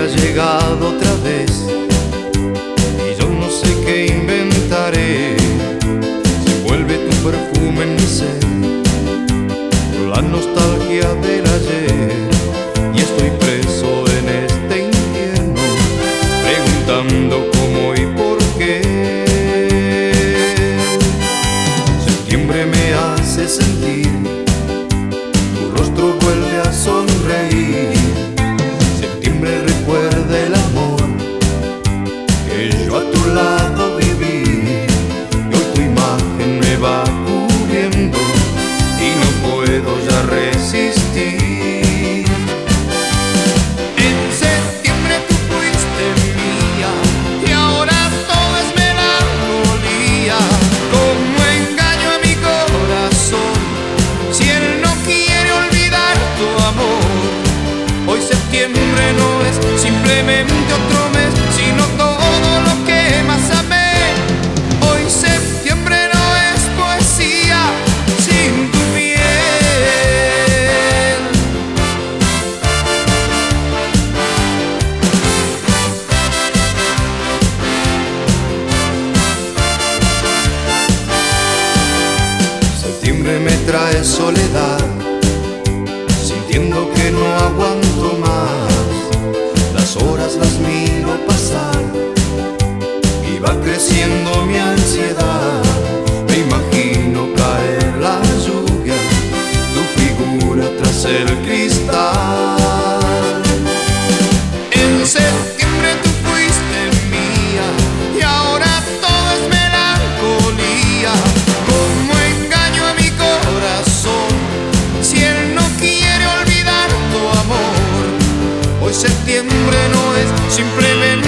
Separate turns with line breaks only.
ha llegado otra vez y yo no sé qué inventaré. Se envuelve tu perfume en mi ser, la nostalgia del ayer, y estoy preso en este infierno, preguntando cómo y por qué. Septiembre me hace sentir, tu rostro vuelve a sonreír. Septiembre recuerda el amor que yo a tu lado viví, y hoy tu imagen me va cubriendo y no puedo ya resistir. En septiembre tú fuiste mía y ahora todo es melancolía. Como engaño a mi corazón si él no quiere olvidar tu amor. Hoy septiembre no es simplemente otro mes, sino todo lo que más amé. Hoy septiembre no es poesía sin tu piel. Septiembre me trae soledad, sintiendo que no aguanto más. Las horas las miro pasar y va creciendo mi ansiedad. Me imagino caer la lluvia, tu figura tras el cristal. En septiembre tú fuiste mía y ahora todo es melancolía. Como engaño a mi corazón si él no quiere olvidar tu amor. Hoy septiembre no es simplemente